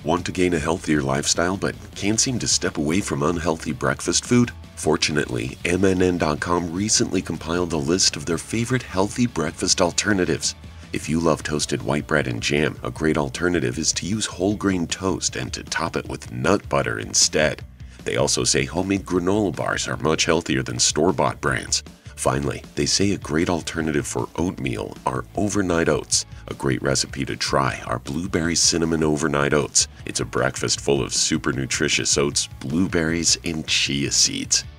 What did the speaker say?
Want to gain a healthier lifestyle but can't seem to step away from unhealthy breakfast food? Fortunately, MNN.com recently compiled a list of their favorite healthy breakfast alternatives. If you love toasted white bread and jam, a great alternative is to use whole grain toast and to top it with nut butter instead. They also say homemade granola bars are much healthier than store-bought brands. Finally, they say a great alternative for oatmeal are overnight oats. A great recipe to try are blueberry cinnamon overnight oats. It's a breakfast full of super nutritious oats, blueberries, and chia seeds.